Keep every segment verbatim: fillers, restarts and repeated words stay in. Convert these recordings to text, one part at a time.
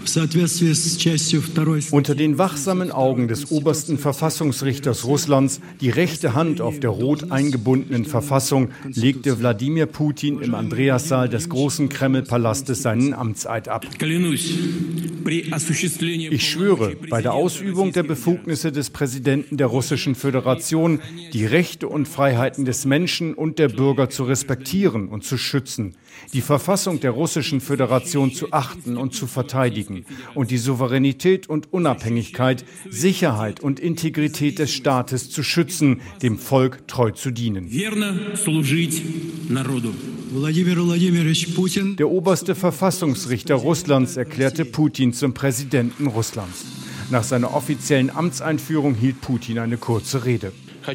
Unter den wachsamen Augen des obersten Verfassungsrichters Russlands, die rechte Hand auf der rot eingebundenen Verfassung, legte Wladimir Putin im Andreassaal des großen Kreml-Palastes seinen Amtseid ab. Ich schwöre, bei der Ausübung der Befugnisse des Präsidenten der Russischen Föderation, die Rechte und Freiheiten des Menschen und der Bürger zu respektieren und zu schützen, die Verfassung der Russischen Föderation zu achten und zu verteidigen und die Souveränität und Unabhängigkeit, Sicherheit und Integrität des Staates zu schützen, dem Volk treu zu dienen. Der oberste Verfassungsrichter Russlands erklärte Putin zum Präsidenten Russlands. Nach seiner offiziellen Amtseinführung hielt Putin eine kurze Rede.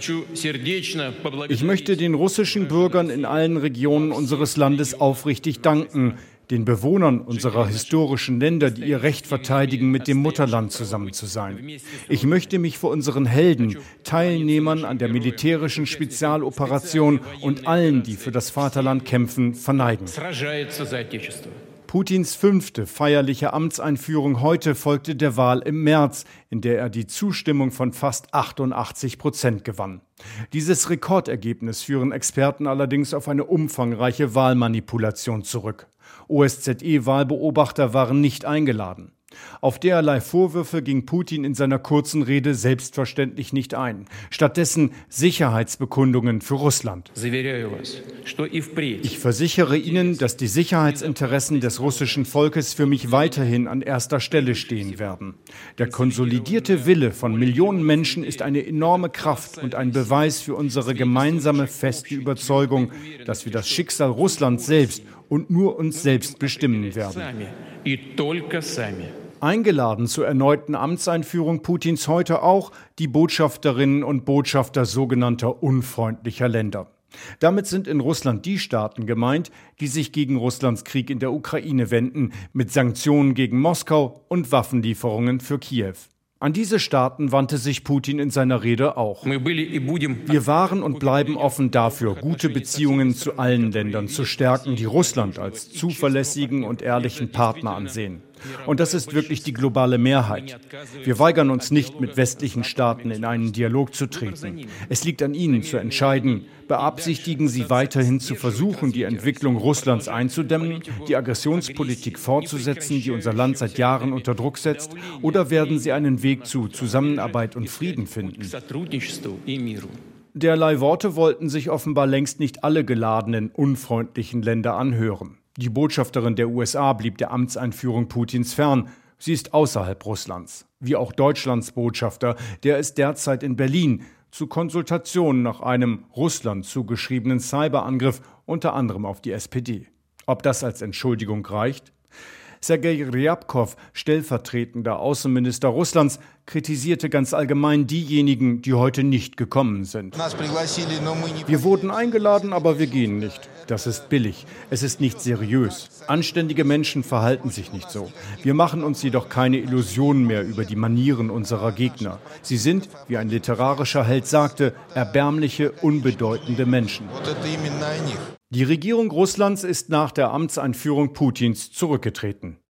Ich möchte den russischen Bürgern in allen Regionen unseres Landes aufrichtig danken, den Bewohnern unserer historischen Länder, die ihr Recht verteidigen, mit dem Mutterland zusammen zu sein. Ich möchte mich vor unseren Helden, Teilnehmern an der militärischen Spezialoperation und allen, die für das Vaterland kämpfen, verneigen. Putins fünfte feierliche Amtseinführung heute folgte der Wahl im März, in der er die Zustimmung von fast achtundachtzig Prozent gewann. Dieses Rekordergebnis führen Experten allerdings auf eine umfangreiche Wahlmanipulation zurück. O S Z E-Wahlbeobachter waren nicht eingeladen. Auf derlei Vorwürfe ging Putin in seiner kurzen Rede selbstverständlich nicht ein. Stattdessen Sicherheitsbekundungen für Russland. Ich versichere Ihnen, dass die Sicherheitsinteressen des russischen Volkes für mich weiterhin an erster Stelle stehen werden. Der konsolidierte Wille von Millionen Menschen ist eine enorme Kraft und ein Beweis für unsere gemeinsame feste Überzeugung, dass wir das Schicksal Russlands selbst und nur uns selbst bestimmen werden. Eingeladen zur erneuten Amtseinführung Putins heute auch die Botschafterinnen und Botschafter sogenannter unfreundlicher Länder. Damit sind in Russland die Staaten gemeint, die sich gegen Russlands Krieg in der Ukraine wenden, mit Sanktionen gegen Moskau und Waffenlieferungen für Kiew. An diese Staaten wandte sich Putin in seiner Rede auch. Wir waren und bleiben offen dafür, gute Beziehungen zu allen Ländern zu stärken, die Russland als zuverlässigen und ehrlichen Partner ansehen. Und das ist wirklich die globale Mehrheit. Wir weigern uns nicht, mit westlichen Staaten in einen Dialog zu treten. Es liegt an ihnen zu entscheiden, beabsichtigen sie weiterhin zu versuchen, die Entwicklung Russlands einzudämmen, die Aggressionspolitik fortzusetzen, die unser Land seit Jahren unter Druck setzt, oder werden sie einen Weg zu Zusammenarbeit und Frieden finden? Derlei Worte wollten sich offenbar längst nicht alle geladenen, unfreundlichen Länder anhören. Die Botschafterin der U S A blieb der Amtseinführung Putins fern. Sie ist außerhalb Russlands. Wie auch Deutschlands Botschafter, der ist derzeit in Berlin zu Konsultationen nach einem Russland zugeschriebenen Cyberangriff, unter anderem auf die S P D. Ob das als Entschuldigung reicht? Sergei Ryabkov, stellvertretender Außenminister Russlands, kritisierte ganz allgemein diejenigen, die heute nicht gekommen sind. Wir wurden eingeladen, aber wir gehen nicht. Das ist billig. Es ist nicht seriös. Anständige Menschen verhalten sich nicht so. Wir machen uns jedoch keine Illusionen mehr über die Manieren unserer Gegner. Sie sind, wie ein literarischer Held sagte, erbärmliche, unbedeutende Menschen. Die Regierung Russlands ist nach der Amtseinführung Putins zurückgetreten.